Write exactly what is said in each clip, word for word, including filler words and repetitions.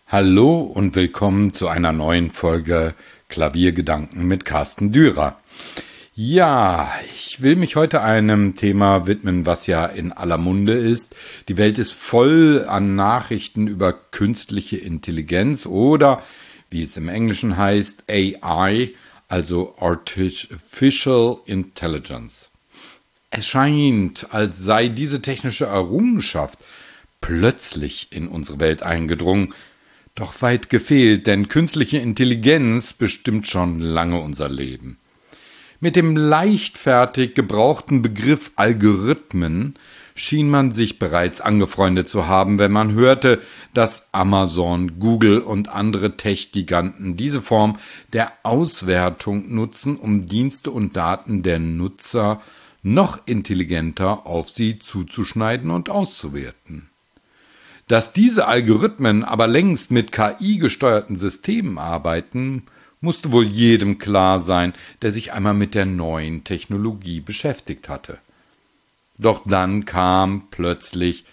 Hallo und willkommen zu einer neuen Folge Klaviergedanken mit Carsten Dürer. Ja, ich will mich heute einem Thema widmen, was ja in aller Munde ist. Die Welt ist voll an Nachrichten über künstliche Intelligenz oder, wie es im Englischen heißt, A I, also Artificial Intelligence. Es scheint, als sei diese technische Errungenschaft plötzlich in unsere Welt eingedrungen. Doch weit gefehlt, denn künstliche Intelligenz bestimmt schon lange unser Leben. Mit dem leichtfertig gebrauchten Begriff Algorithmen schien man sich bereits angefreundet zu haben, wenn man hörte, dass Amazon, Google und andere Tech-Giganten diese Form der Auswertung nutzen, um Dienste und Daten der Nutzer noch intelligenter auf sie zuzuschneiden und auszuwerten. Dass diese Algorithmen aber längst mit K I-gesteuerten Systemen arbeiten, musste wohl jedem klar sein, der sich einmal mit der neuen Technologie beschäftigt hatte. Doch dann kam plötzlich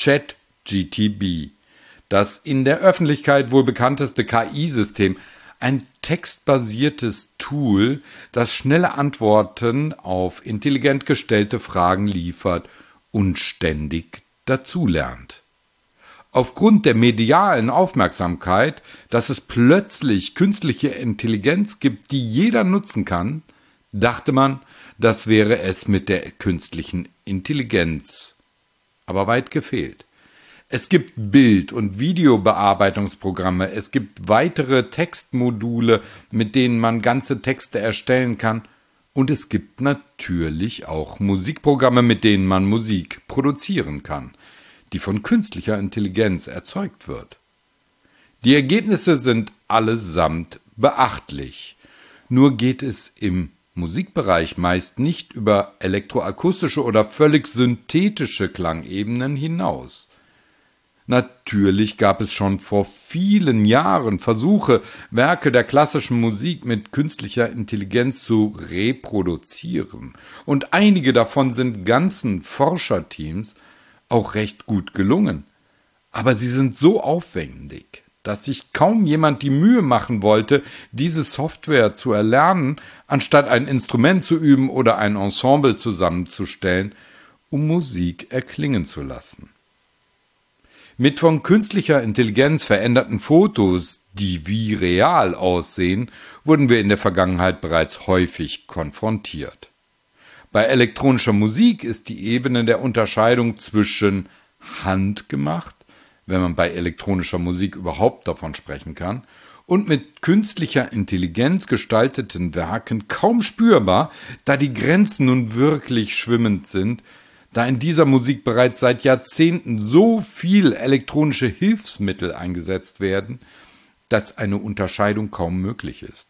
ChatGPT, das in der Öffentlichkeit wohl bekannteste K I-System, ein textbasiertes Tool, das schnelle Antworten auf intelligent gestellte Fragen liefert und ständig dazulernt. Aufgrund der medialen Aufmerksamkeit, dass es plötzlich künstliche Intelligenz gibt, die jeder nutzen kann, dachte man, das wäre es mit der künstlichen Intelligenz. Aber weit gefehlt. Es gibt Bild- und Videobearbeitungsprogramme, es gibt weitere Textmodule, mit denen man ganze Texte erstellen kann, und es gibt natürlich auch Musikprogramme, mit denen man Musik produzieren kann, die von künstlicher Intelligenz erzeugt wird. Die Ergebnisse sind allesamt beachtlich. Nur geht es im Musikbereich meist nicht über elektroakustische oder völlig synthetische Klangebenen hinaus. Natürlich gab es schon vor vielen Jahren Versuche, Werke der klassischen Musik mit künstlicher Intelligenz zu reproduzieren. Und einige davon sind ganzen Forscherteams auch recht gut gelungen. Aber sie sind so aufwendig, dass sich kaum jemand die Mühe machen wollte, diese Software zu erlernen, anstatt ein Instrument zu üben oder ein Ensemble zusammenzustellen, um Musik erklingen zu lassen. Mit von künstlicher Intelligenz veränderten Fotos, die wie real aussehen, wurden wir in der Vergangenheit bereits häufig konfrontiert. Bei elektronischer Musik ist die Ebene der Unterscheidung zwischen handgemacht, wenn man bei elektronischer Musik überhaupt davon sprechen kann, und mit künstlicher Intelligenz gestalteten Werken kaum spürbar, da die Grenzen nun wirklich schwimmend sind, da in dieser Musik bereits seit Jahrzehnten so viel elektronische Hilfsmittel eingesetzt werden, dass eine Unterscheidung kaum möglich ist.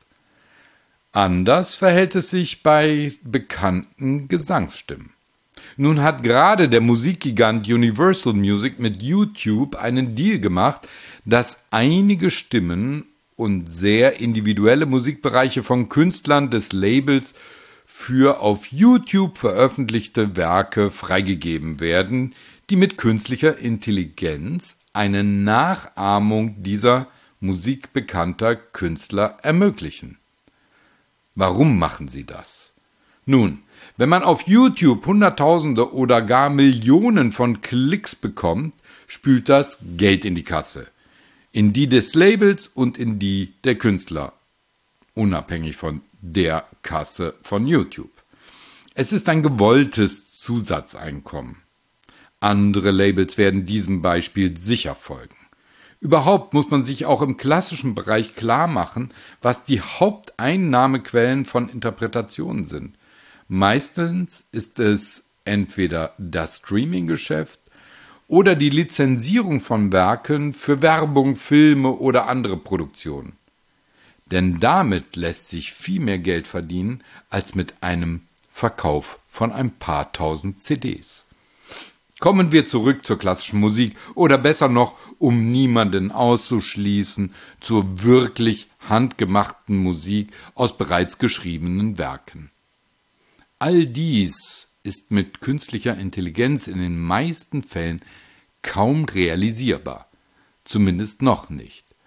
Anders verhält es sich bei bekannten Gesangsstimmen. Nun hat gerade der Musikgigant Universal Music mit YouTube einen Deal gemacht, dass einige Stimmen und sehr individuelle Musikbereiche von Künstlern des Labels für auf YouTube veröffentlichte Werke freigegeben werden, die mit künstlicher Intelligenz eine Nachahmung dieser Musik bekannter Künstler ermöglichen. Warum machen sie das? Nun, wenn man auf YouTube Hunderttausende oder gar Millionen von Klicks bekommt, spült das Geld in die Kasse. In die des Labels und in die der Künstler. Unabhängig von der Kasse von YouTube. Es ist ein gewolltes Zusatzeinkommen. Andere Labels werden diesem Beispiel sicher folgen. Überhaupt muss man sich auch im klassischen Bereich klar machen, was die Haupteinnahmequellen von Interpretationen sind. Meistens ist es entweder das Streaming-Geschäft oder die Lizenzierung von Werken für Werbung, Filme oder andere Produktionen. Denn damit lässt sich viel mehr Geld verdienen als mit einem Verkauf von ein paar tausend C Ds. Kommen wir zurück zur klassischen Musik oder besser noch, um niemanden auszuschließen, zur wirklich handgemachten Musik aus bereits geschriebenen Werken. All dies ist mit künstlicher Intelligenz in den meisten Fällen kaum realisierbar, zumindest noch nicht.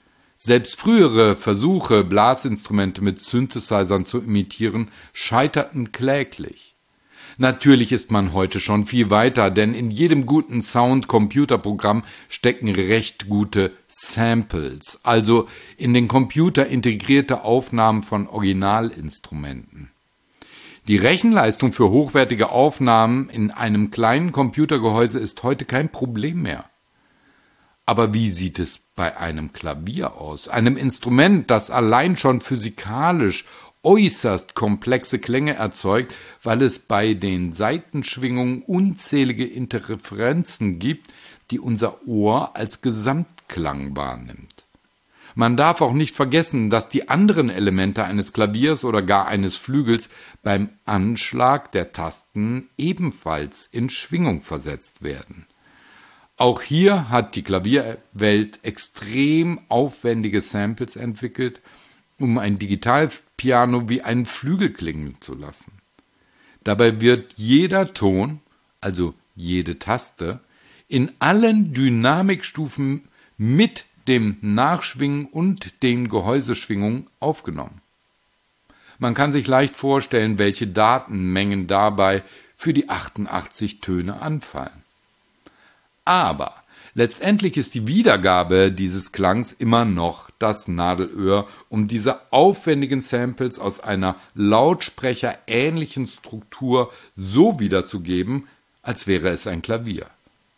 Selbst frühere Versuche, Blasinstrumente mit Synthesizern zu imitieren, scheiterten kläglich. Natürlich ist man heute schon viel weiter, denn in jedem guten Sound-Computerprogramm stecken recht gute Samples, also in den Computer integrierte Aufnahmen von Originalinstrumenten. Die Rechenleistung für hochwertige Aufnahmen in einem kleinen Computergehäuse ist heute kein Problem mehr. Aber wie sieht es bei einem Klavier aus, einem Instrument, das allein schon physikalisch äußerst komplexe Klänge erzeugt, weil es bei den Saitenschwingungen unzählige Interferenzen gibt, die unser Ohr als Gesamtklang wahrnimmt. Man darf auch nicht vergessen, dass die anderen Elemente eines Klaviers oder gar eines Flügels beim Anschlag der Tasten ebenfalls in Schwingung versetzt werden. Auch hier hat die Klavierwelt extrem aufwendige Samples entwickelt, um ein Digitalpiano wie einen Flügel klingen zu lassen. Dabei wird jeder Ton, also jede Taste, in allen Dynamikstufen mit dem Nachschwingen und den Gehäuseschwingungen aufgenommen. Man kann sich leicht vorstellen, welche Datenmengen dabei für die achtundachtzig Töne anfallen. Aber letztendlich ist die Wiedergabe dieses Klangs immer noch das Nadelöhr, um diese aufwendigen Samples aus einer lautsprecherähnlichen Struktur so wiederzugeben, als wäre es ein Klavier.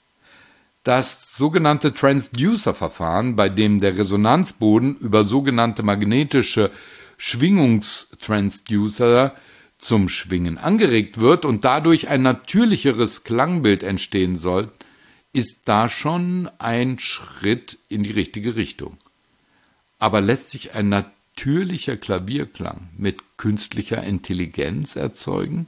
Das sogenannte Transducer-Verfahren, bei dem der Resonanzboden über sogenannte magnetische Schwingungstransducer zum Schwingen angeregt wird und dadurch ein natürlicheres Klangbild entstehen soll, ist da schon ein Schritt in die richtige Richtung. Aber lässt sich ein natürlicher Klavierklang mit künstlicher Intelligenz erzeugen?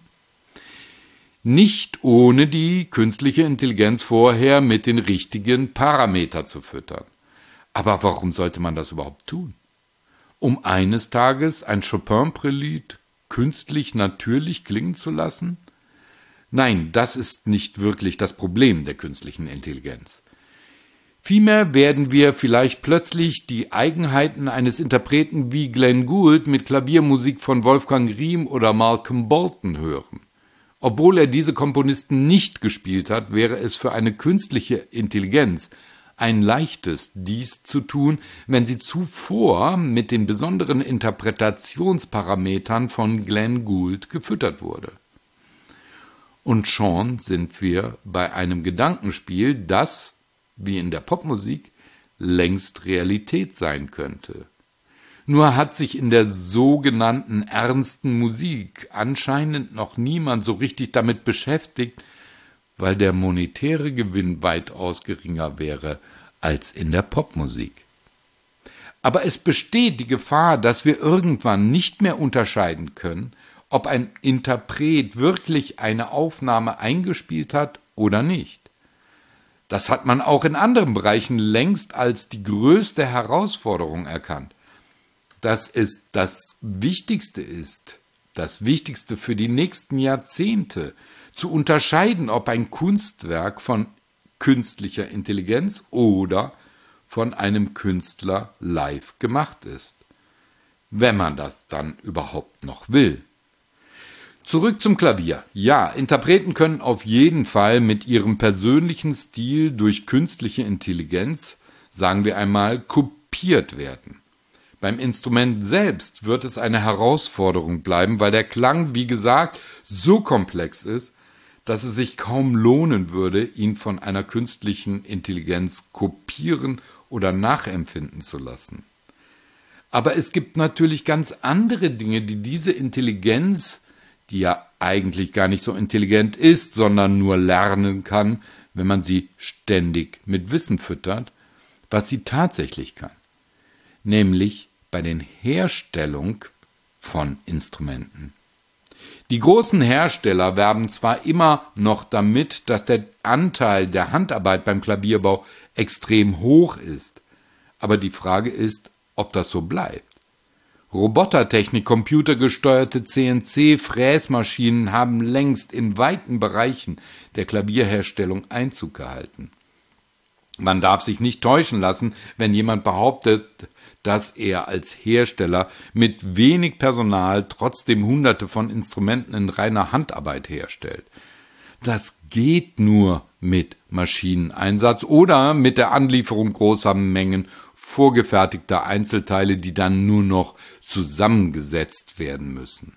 Nicht ohne die künstliche Intelligenz vorher mit den richtigen Parametern zu füttern. Aber warum sollte man das überhaupt tun? Um eines Tages ein Chopin-Prälude künstlich natürlich klingen zu lassen? Nein, das ist nicht wirklich das Problem der künstlichen Intelligenz. Vielmehr werden wir vielleicht plötzlich die Eigenheiten eines Interpreten wie Glenn Gould mit Klaviermusik von Wolfgang Riem oder Malcolm Bolton hören. Obwohl er diese Komponisten nicht gespielt hat, wäre es für eine künstliche Intelligenz ein leichtes, dies zu tun, wenn sie zuvor mit den besonderen Interpretationsparametern von Glenn Gould gefüttert wurde. Und schon sind wir bei einem Gedankenspiel, das, wie in der Popmusik, längst Realität sein könnte. Nur hat sich in der sogenannten ernsten Musik anscheinend noch niemand so richtig damit beschäftigt, weil der monetäre Gewinn weitaus geringer wäre als in der Popmusik. Aber es besteht die Gefahr, dass wir irgendwann nicht mehr unterscheiden können, ob ein Interpret wirklich eine Aufnahme eingespielt hat oder nicht. Das hat man auch in anderen Bereichen längst als die größte Herausforderung erkannt. Dass es das Wichtigste ist, das Wichtigste für die nächsten Jahrzehnte, zu unterscheiden, ob ein Kunstwerk von künstlicher Intelligenz oder von einem Künstler live gemacht ist. Wenn man das dann überhaupt noch will. Zurück zum Klavier. Ja, Interpreten können auf jeden Fall mit ihrem persönlichen Stil durch künstliche Intelligenz, sagen wir einmal, kopiert werden. Beim Instrument selbst wird es eine Herausforderung bleiben, weil der Klang, wie gesagt, so komplex ist, dass es sich kaum lohnen würde, ihn von einer künstlichen Intelligenz kopieren oder nachempfinden zu lassen. Aber es gibt natürlich ganz andere Dinge, die diese Intelligenz, die ja eigentlich gar nicht so intelligent ist, sondern nur lernen kann, wenn man sie ständig mit Wissen füttert, was sie tatsächlich kann. Nämlich bei der Herstellung von Instrumenten. Die großen Hersteller werben zwar immer noch damit, dass der Anteil der Handarbeit beim Klavierbau extrem hoch ist, aber die Frage ist, ob das so bleibt. Robotertechnik, computergesteuerte C N C-Fräsmaschinen haben längst in weiten Bereichen der Klavierherstellung Einzug gehalten. Man darf sich nicht täuschen lassen, wenn jemand behauptet, dass er als Hersteller mit wenig Personal trotzdem hunderte von Instrumenten in reiner Handarbeit herstellt. Das geht nur mit Maschineneinsatz oder mit der Anlieferung großer Mengen vorgefertigter Einzelteile, die dann nur noch zusammengesetzt werden müssen.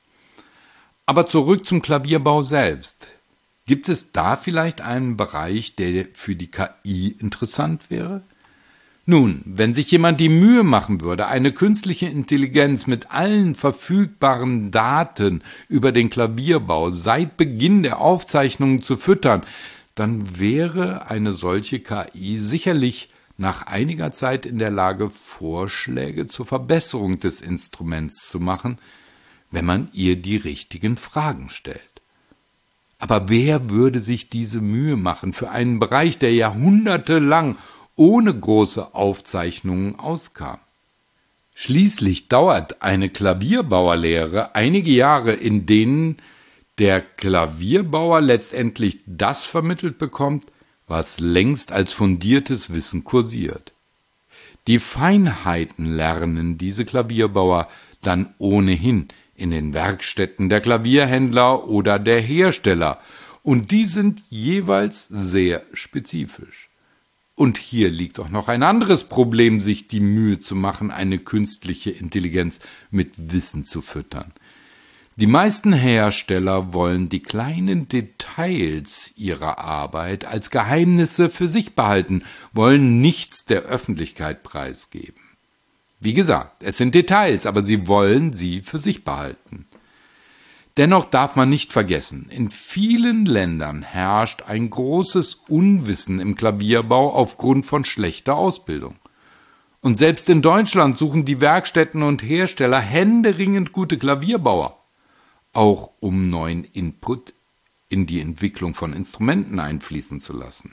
Aber zurück zum Klavierbau selbst. Gibt es da vielleicht einen Bereich, der für die K I interessant wäre? Nun, wenn sich jemand die Mühe machen würde, eine künstliche Intelligenz mit allen verfügbaren Daten über den Klavierbau seit Beginn der Aufzeichnungen zu füttern, dann wäre eine solche K I sicherlich nach einiger Zeit in der Lage, Vorschläge zur Verbesserung des Instruments zu machen, wenn man ihr die richtigen Fragen stellt. Aber wer würde sich diese Mühe machen für einen Bereich, der jahrhundertelang ohne große Aufzeichnungen auskam? Schließlich dauert eine Klavierbauerlehre einige Jahre, in denen der Klavierbauer letztendlich das vermittelt bekommt, was längst als fundiertes Wissen kursiert. Die Feinheiten lernen diese Klavierbauer dann ohnehin in den Werkstätten der Klavierhändler oder der Hersteller, und die sind jeweils sehr spezifisch. Und hier liegt auch noch ein anderes Problem, sich die Mühe zu machen, eine künstliche Intelligenz mit Wissen zu füttern. Die meisten Hersteller wollen die kleinen Details ihrer Arbeit als Geheimnisse für sich behalten, wollen nichts der Öffentlichkeit preisgeben. Wie gesagt, es sind Details, aber sie wollen sie für sich behalten. Dennoch darf man nicht vergessen, in vielen Ländern herrscht ein großes Unwissen im Klavierbau aufgrund von schlechter Ausbildung. Und selbst in Deutschland suchen die Werkstätten und Hersteller händeringend gute Klavierbauer, auch um neuen Input in die Entwicklung von Instrumenten einfließen zu lassen.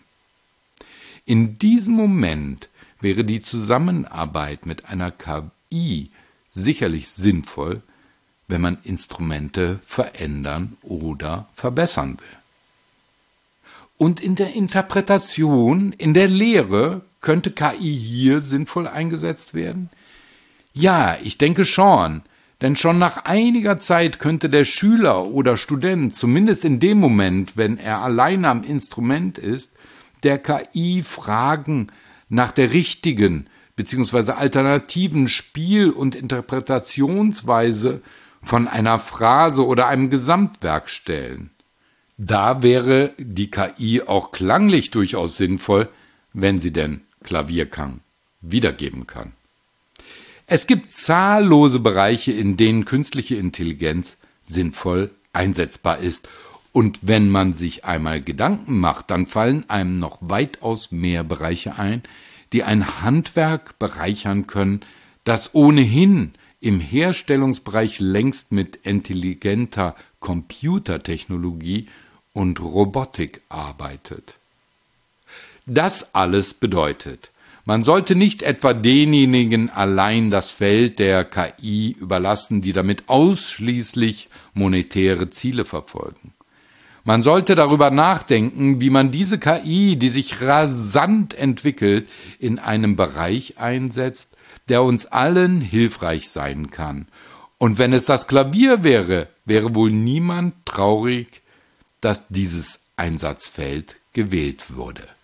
In diesem Moment wäre die Zusammenarbeit mit einer K I sicherlich sinnvoll, wenn man Instrumente verändern oder verbessern will. Und in der Interpretation, in der Lehre, könnte K I hier sinnvoll eingesetzt werden? Ja, ich denke schon, denn schon nach einiger Zeit könnte der Schüler oder Student, zumindest in dem Moment, wenn er allein am Instrument ist, der K I Fragen nach der richtigen bzw. alternativen Spiel- und Interpretationsweise von einer Phrase oder einem Gesamtwerk stellen. Da wäre die K I auch klanglich durchaus sinnvoll, wenn sie denn Klavierklang wiedergeben kann. Es gibt zahllose Bereiche, in denen künstliche Intelligenz sinnvoll einsetzbar ist. Und wenn man sich einmal Gedanken macht, dann fallen einem noch weitaus mehr Bereiche ein, die ein Handwerk bereichern können, das ohnehin im Herstellungsbereich längst mit intelligenter Computertechnologie und Robotik arbeitet. Das alles bedeutet, man sollte nicht etwa denjenigen allein das Feld der K I überlassen, die damit ausschließlich monetäre Ziele verfolgen. Man sollte darüber nachdenken, wie man diese K I, die sich rasant entwickelt, in einem Bereich einsetzt, der uns allen hilfreich sein kann. Und wenn es das Klavier wäre, wäre wohl niemand traurig, dass dieses Einsatzfeld gewählt wurde.